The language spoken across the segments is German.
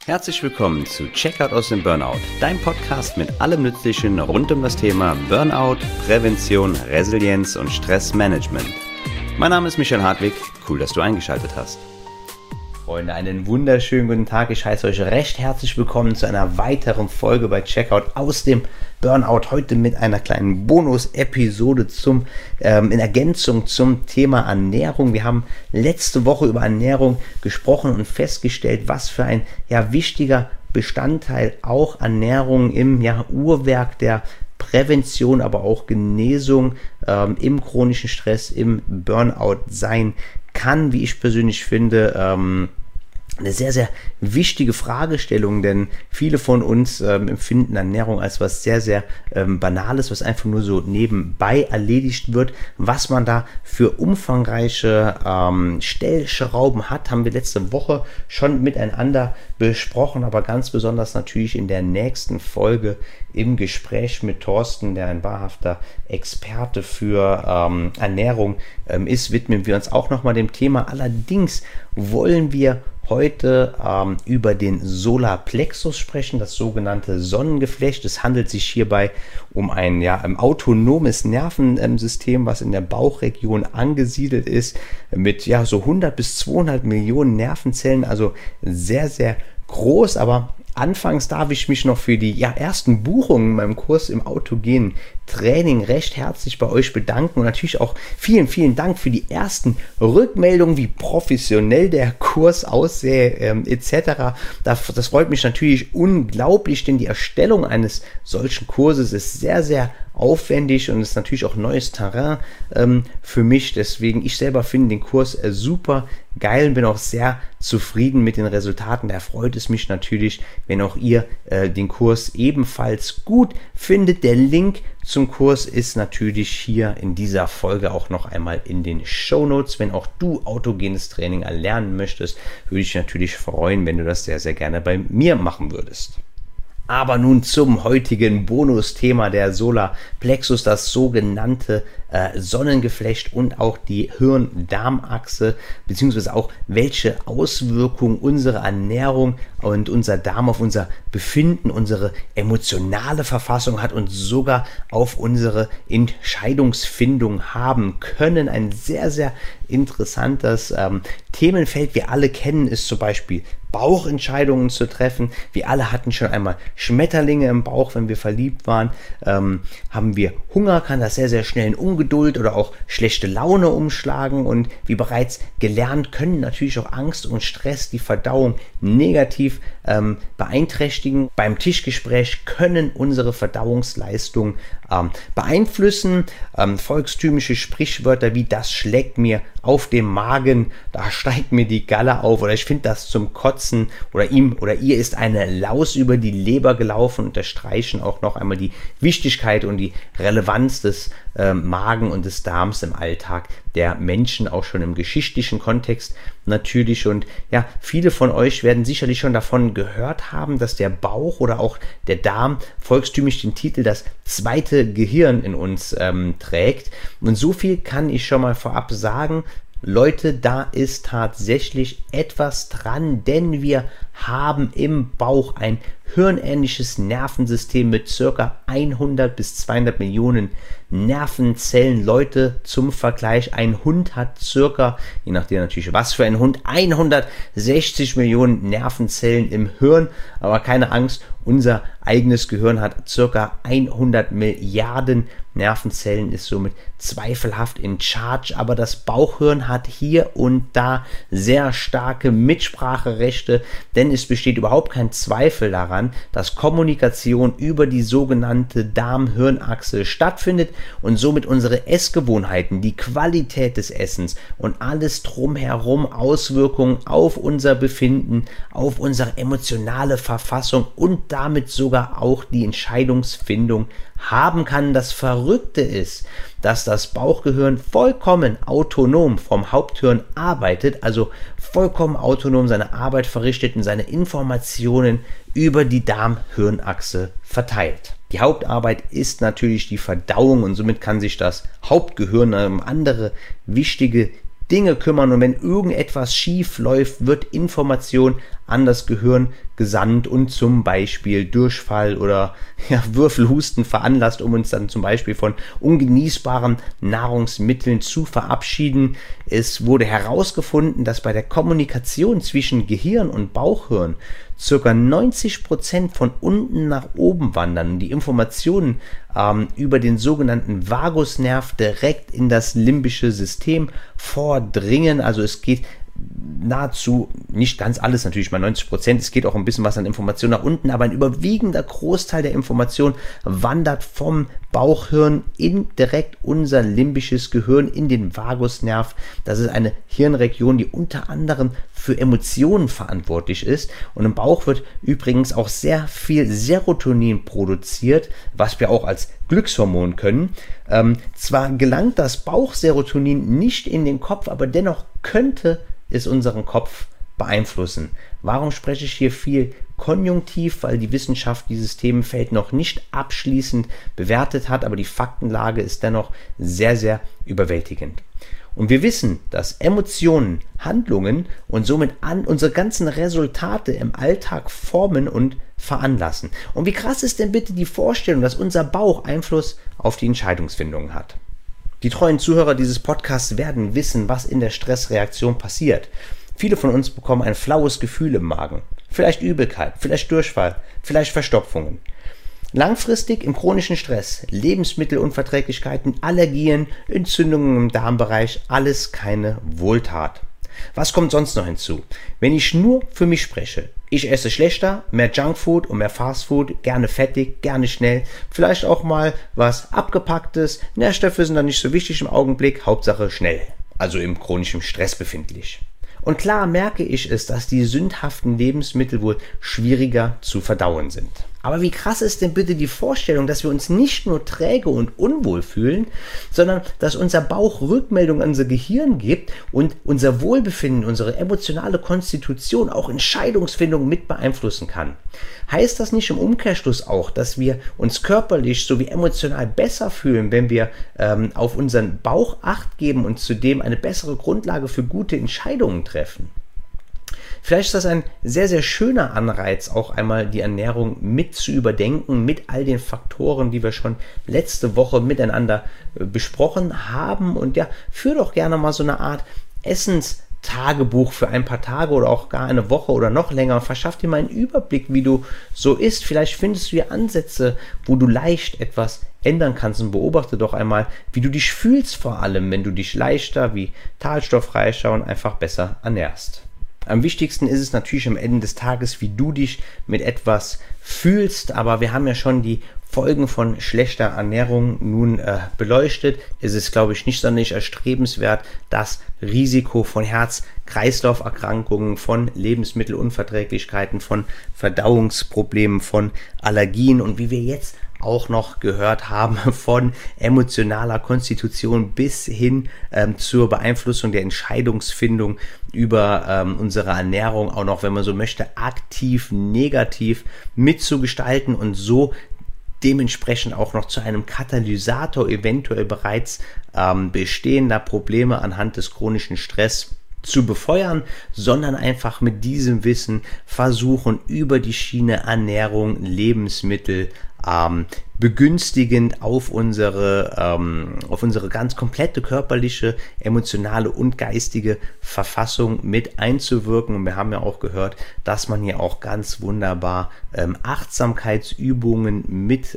Herzlich willkommen zu Checkout aus dem Burnout, dein Podcast mit allem Nützlichen rund um das Thema Burnout, Prävention, Resilienz und Stressmanagement. Mein Name ist Michael Hartwig, cool, dass du eingeschaltet hast. Freunde, einen wunderschönen guten Tag. Ich heiße euch recht herzlich willkommen zu einer weiteren Folge bei Checkout aus dem Burnout. Heute mit einer kleinen Bonus-Episode in Ergänzung zum Thema Ernährung. Wir haben letzte Woche über Ernährung gesprochen und festgestellt, was für ein wichtiger Bestandteil auch Ernährung im Uhrwerk der Prävention, aber auch Genesung im chronischen Stress, im Burnout sein kann, wie ich persönlich finde, eine sehr, sehr wichtige Fragestellung, denn viele von uns empfinden Ernährung als was sehr, sehr Banales, was einfach nur so nebenbei erledigt wird. Was man da für umfangreiche Stellschrauben hat, haben wir letzte Woche schon miteinander besprochen, aber ganz besonders natürlich in der nächsten Folge im Gespräch mit Thorsten, der ein wahrhafter Experte für Ernährung ist, widmen wir uns auch nochmal dem Thema. Allerdings wollen wir heute über den Solarplexus sprechen, das sogenannte Sonnengeflecht. Es handelt sich hierbei um ein autonomes Nervensystem, was in der Bauchregion angesiedelt ist, mit so 100 bis 200 Millionen Nervenzellen, also sehr, sehr groß. Aber anfangs darf ich mich noch für die ersten Buchungen in meinem Kurs im autogenen Training recht herzlich bei euch bedanken und natürlich auch vielen, vielen Dank für die ersten Rückmeldungen, wie professionell der Kurs aussähe etc. Das freut mich natürlich unglaublich, denn die Erstellung eines solchen Kurses ist sehr, sehr aufwendig und ist natürlich auch neues Terrain für mich. Deswegen, ich selber finde den Kurs super geil und bin auch sehr zufrieden mit den Resultaten. Da freut es mich natürlich, wenn auch ihr den Kurs ebenfalls gut findet. Der Link zum Kurs ist natürlich hier in dieser Folge auch noch einmal in den Shownotes. Wenn auch du autogenes Training erlernen möchtest, würde ich natürlich freuen, wenn du das sehr, sehr gerne bei mir machen würdest. Aber nun zum heutigen Bonusthema, der Solarplexus, das sogenannte Sonnengeflecht und auch die Hirn-Darm-Achse, beziehungsweise auch welche Auswirkungen unsere Ernährung und unser Darm auf unser Befinden, unsere emotionale Verfassung hat und sogar auf unsere Entscheidungsfindung haben können. Ein sehr, sehr interessantes Themenfeld. Wir alle kennen es zum Beispiel, Bauchentscheidungen zu treffen. Wir alle hatten schon einmal Schmetterlinge im Bauch, wenn wir verliebt waren. Haben wir Hunger, kann das sehr, sehr schnell in Ungeduld oder auch schlechte Laune umschlagen. Und wie bereits gelernt, können natürlich auch Angst und Stress die Verdauung negativ beeinträchtigen. Beim Tischgespräch können unsere Verdauungsleistung beeinflussen. Volkstümliche Sprichwörter wie "das schlägt mir auf dem Magen", "da steigt mir die Galle auf" oder "ich finde das zum Kotzen" oder "ihm oder ihr ist eine Laus über die Leber gelaufen", unterstreichen auch noch einmal die Wichtigkeit und die Relevanz des Magen und des Darms im Alltag der Menschen, auch schon im geschichtlichen Kontext natürlich. Und viele von euch werden sicherlich schon davon gehört haben, dass der Bauch oder auch der Darm volkstümlich den Titel "das zweite Gehirn" in uns trägt. Und so viel kann ich schon mal vorab sagen: Leute, da ist tatsächlich etwas dran, denn wir haben im Bauch ein hirnähnliches Nervensystem mit ca. 100 bis 200 Millionen Nervenzellen. Leute, zum Vergleich, ein Hund hat circa, je nachdem natürlich was für ein Hund, 160 Millionen Nervenzellen im Hirn. Aber keine Angst, unser eigenes Gehirn hat circa 100 Milliarden Nervenzellen, ist somit zweifelhaft in Charge. Aber das Bauchhirn hat hier und da sehr starke Mitspracherechte, denn es besteht überhaupt kein Zweifel daran, dass Kommunikation über die sogenannte Darm-Hirn-Achse stattfindet und somit unsere Essgewohnheiten, die Qualität des Essens und alles drumherum Auswirkungen auf unser Befinden, auf unsere emotionale Verfassung und damit sogar auch die Entscheidungsfindung haben kann. Das Verrückte ist, dass das Bauchgehirn vollkommen autonom vom Haupthirn arbeitet, also vollkommen autonom seine Arbeit verrichtet und seine Informationen über die Darm-Hirn-Achse verteilt. Die Hauptarbeit ist natürlich die Verdauung und somit kann sich das Hauptgehirn um andere wichtige Dinge kümmern und wenn irgendetwas schief läuft, wird Information an das Gehirn gesandt und zum Beispiel Durchfall oder Würfelhusten veranlasst, um uns dann zum Beispiel von ungenießbaren Nahrungsmitteln zu verabschieden. Es wurde herausgefunden, dass bei der Kommunikation zwischen Gehirn und Bauchhirn ca. 90% von unten nach oben wandern und die Informationen über den sogenannten Vagusnerv direkt in das limbische System vordringen. Also es geht nahezu, nicht ganz alles natürlich, mal 90%, es geht auch ein bisschen was an Informationen nach unten, aber ein überwiegender Großteil der Information wandert vom Bauchhirn in direkt unser limbisches Gehirn, in den Vagusnerv. Das ist eine Hirnregion, die unter anderem für Emotionen verantwortlich ist, und im Bauch wird übrigens auch sehr viel Serotonin produziert, was wir auch als Glückshormon können. Zwar gelangt das Bauchserotonin nicht in den Kopf, aber dennoch könnte es unseren Kopf beeinflussen. Warum spreche ich hier viel konjunktiv? Weil die Wissenschaft dieses Themenfeld noch nicht abschließend bewertet hat, aber die Faktenlage ist dennoch sehr, sehr überwältigend. Und wir wissen, dass Emotionen, Handlungen und somit unsere ganzen Resultate im Alltag formen und veranlassen. Und wie krass ist denn bitte die Vorstellung, dass unser Bauch Einfluss auf die Entscheidungsfindung hat? Die treuen Zuhörer dieses Podcasts werden wissen, was in der Stressreaktion passiert. Viele von uns bekommen ein flaues Gefühl im Magen. Vielleicht Übelkeit, vielleicht Durchfall, vielleicht Verstopfungen. Langfristig im chronischen Stress, Lebensmittelunverträglichkeiten, Allergien, Entzündungen im Darmbereich, alles keine Wohltat. Was kommt sonst noch hinzu? Wenn ich nur für mich spreche, ich esse schlechter, mehr Junkfood und mehr Fastfood, gerne fettig, gerne schnell, vielleicht auch mal was Abgepacktes, Nährstoffe sind dann nicht so wichtig im Augenblick, Hauptsache schnell, also im chronischen Stress befindlich. Und klar merke ich es, dass die sündhaften Lebensmittel wohl schwieriger zu verdauen sind. Aber wie krass ist denn bitte die Vorstellung, dass wir uns nicht nur träge und unwohl fühlen, sondern dass unser Bauch Rückmeldung an unser Gehirn gibt und unser Wohlbefinden, unsere emotionale Konstitution, auch Entscheidungsfindung mit beeinflussen kann. Heißt das nicht im Umkehrschluss auch, dass wir uns körperlich sowie emotional besser fühlen, wenn wir auf unseren Bauch Acht geben und zudem eine bessere Grundlage für gute Entscheidungen treffen? Vielleicht ist das ein sehr, sehr schöner Anreiz, auch einmal die Ernährung mit zu überdenken, mit all den Faktoren, die wir schon letzte Woche miteinander besprochen haben. Und ja, führ doch gerne mal so eine Art Essenstagebuch für ein paar Tage oder auch gar eine Woche oder noch länger und verschaff dir mal einen Überblick, wie du so isst. Vielleicht findest du hier Ansätze, wo du leicht etwas ändern kannst, und beobachte doch einmal, wie du dich fühlst, vor allem, wenn du dich leichter, vitalstoffreicher und einfach besser ernährst. Am wichtigsten ist es natürlich am Ende des Tages, wie du dich mit etwas fühlst, aber wir haben ja schon die Folgen von schlechter Ernährung nun beleuchtet. Es ist, glaube ich, nicht sonderlich erstrebenswert, das Risiko von Herz-Kreislauf-Erkrankungen, von Lebensmittelunverträglichkeiten, von Verdauungsproblemen, von Allergien und wie wir jetzt auch noch gehört haben, von emotionaler Konstitution bis hin zur Beeinflussung der Entscheidungsfindung über unsere Ernährung, auch noch, wenn man so möchte, aktiv, negativ mitzugestalten und so dementsprechend auch noch zu einem Katalysator eventuell bereits bestehender Probleme anhand des chronischen Stress zu befeuern, sondern einfach mit diesem Wissen versuchen, über die Schiene Ernährung, Lebensmittel begünstigend auf unsere ganz komplette körperliche, emotionale und geistige Verfassung mit einzuwirken. Und wir haben ja auch gehört, dass man hier auch ganz wunderbar Achtsamkeitsübungen mit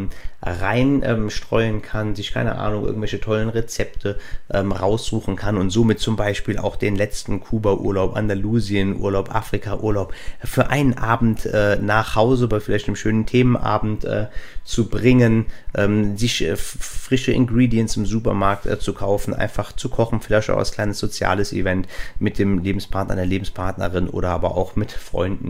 reinstreuen kann, sich, keine Ahnung, irgendwelche tollen Rezepte raussuchen kann und somit zum Beispiel auch den letzten Kuba-Urlaub, Andalusien-Urlaub, Afrika-Urlaub für einen Abend nach Hause bei vielleicht einem schönen Themenabend zu bringen, sich frische Ingredients im Supermarkt zu kaufen, einfach zu kochen, vielleicht auch als kleines soziales Event mit dem Lebenspartner, der Lebenspartnerin oder aber auch mit Freunden,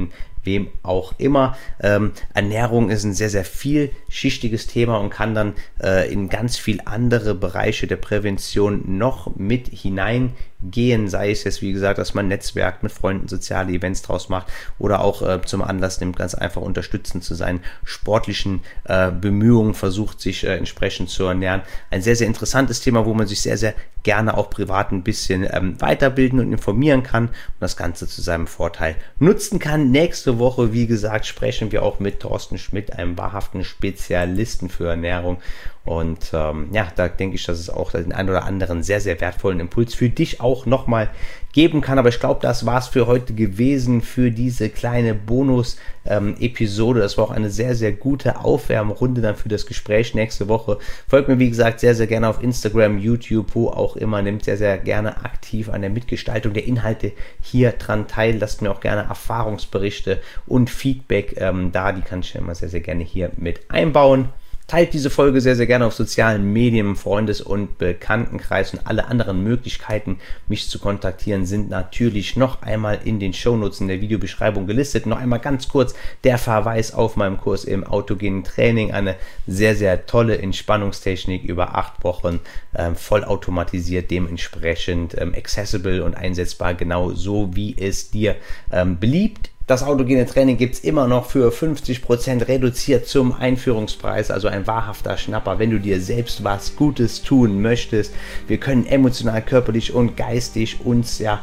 wem auch immer. Ernährung ist ein sehr, sehr vielschichtiges Thema und kann dann in ganz viel andere Bereiche der Prävention noch mit hineingehen, sei es jetzt, wie gesagt, dass man netzwerkt, mit Freunden soziale Events draus macht oder auch zum Anlass nimmt, ganz einfach unterstützend zu sein, sportlichen Bemühungen versucht, sich entsprechend zu ernähren. Ein sehr, sehr interessantes Thema, wo man sich sehr, sehr gerne auch privat ein bisschen weiterbilden und informieren kann und das Ganze zu seinem Vorteil nutzen kann. Nächste Woche, wie gesagt, sprechen wir auch mit Thorsten Schmidt, einem wahrhaften Spezialisten für Ernährung. Und ja, da denke ich, dass es auch den einen oder anderen sehr, sehr wertvollen Impuls für dich auch nochmal geben kann. Aber ich glaube, das war es für heute gewesen, für diese kleine Bonus-Episode. Das war auch eine sehr, sehr gute Aufwärmrunde dann für das Gespräch nächste Woche. Folgt mir, wie gesagt, sehr, sehr gerne auf Instagram, YouTube, wo auch immer. Nehmt sehr, sehr gerne aktiv an der Mitgestaltung der Inhalte hier dran teil. Lasst mir auch gerne Erfahrungsberichte und Feedback da. Die kann ich immer sehr, sehr gerne hier mit einbauen. Teilt diese Folge sehr, sehr gerne auf sozialen Medien, im Freundes- und Bekanntenkreis und alle anderen Möglichkeiten, mich zu kontaktieren, sind natürlich noch einmal in den Shownotes in der Videobeschreibung gelistet. Noch einmal ganz kurz der Verweis auf meinem Kurs im autogenen Training, eine sehr, sehr tolle Entspannungstechnik über 8 Wochen, vollautomatisiert, dementsprechend accessible und einsetzbar, genau so wie es dir beliebt. Das autogene Training gibt es immer noch für 50% reduziert zum Einführungspreis, also ein wahrhafter Schnapper, wenn du dir selbst was Gutes tun möchtest. Wir können emotional, körperlich und geistig uns ja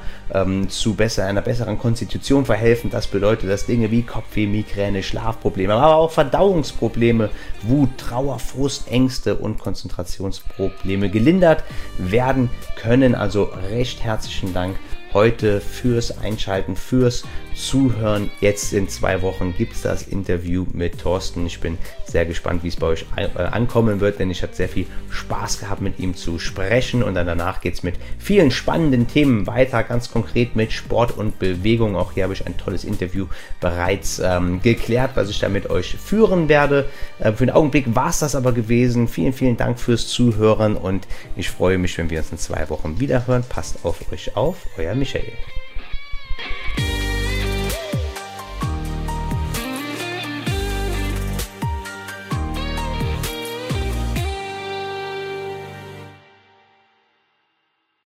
zu einer besseren Konstitution verhelfen. Das bedeutet, dass Dinge wie Kopfweh, Migräne, Schlafprobleme, aber auch Verdauungsprobleme, Wut, Trauer, Frust, Ängste und Konzentrationsprobleme gelindert werden können. Also recht herzlichen Dank heute fürs Einschalten, fürs Zuhören. Jetzt in 2 Wochen gibt es das Interview mit Thorsten. Ich bin sehr gespannt, wie es bei euch ankommen wird, denn ich hatte sehr viel Spaß gehabt, mit ihm zu sprechen. Und dann danach geht es mit vielen spannenden Themen weiter, ganz konkret mit Sport und Bewegung. Auch hier habe ich ein tolles Interview bereits geklärt, was ich da mit euch führen werde. Für den Augenblick war es das aber gewesen. Vielen, vielen Dank fürs Zuhören und ich freue mich, wenn wir uns in 2 Wochen wieder hören. Passt auf euch auf, euer Michael.